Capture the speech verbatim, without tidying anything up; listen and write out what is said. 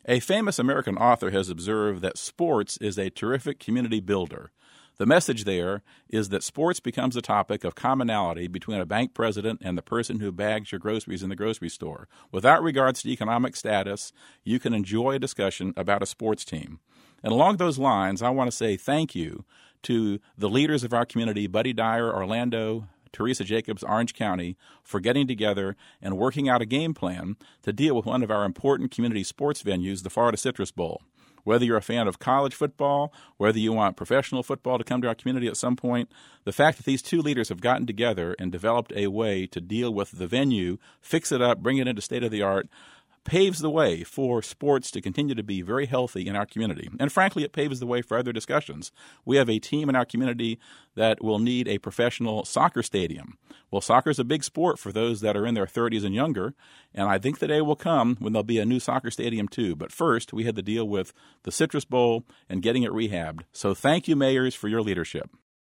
A famous American author has observed that sports is a terrific community builder. The message there is that sports becomes a topic of commonality between a bank president and the person who bags your groceries in the grocery store. Without regards to economic status, you can enjoy a discussion about a sports team. And along those lines, I want to say thank you to the leaders of our community, Buddy Dyer, Orlando, Teresa Jacobs, Orange County, for getting together and working out a game plan to deal with one of our important community sports venues, the Florida Citrus Bowl. Whether you're a fan of college football, whether you want professional football to come to our community at some point, the fact that these two leaders have gotten together and developed a way to deal with the venue, fix it up, bring it into state-of-the-art, paves the way for sports to continue to be very healthy in our community. And frankly, it paves the way for other discussions. We have a team in our community that will need a professional soccer stadium. Well, soccer is a big sport for those that are in their thirties and younger, and I think the day will come when there'll be a new soccer stadium too. But first, we had to deal with the Citrus Bowl and getting it rehabbed. So thank you, mayors, for your leadership.